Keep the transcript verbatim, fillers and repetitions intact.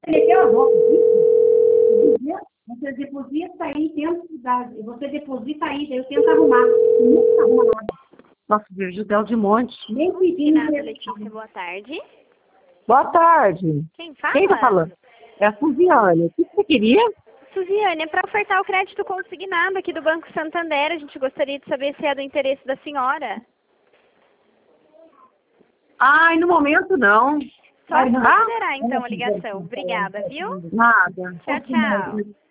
meteu a boca. Você deposita aí, tenta, você deposita aí, daí eu tento arrumar. Nunca arruma nada. Nossa, Virgílio de Monte. Nem pedindo. Nada, Letícia, boa tarde. Boa tarde. Quem fala? Quem tá falando? É a Suziane. O que você queria? Suziane, é para ofertar o crédito consignado aqui do Banco Santander. A gente gostaria de saber se é do interesse da senhora. Ai, no momento não. Só considerar, então, a ligação. Obrigada, viu? Nada. Tchau, tchau.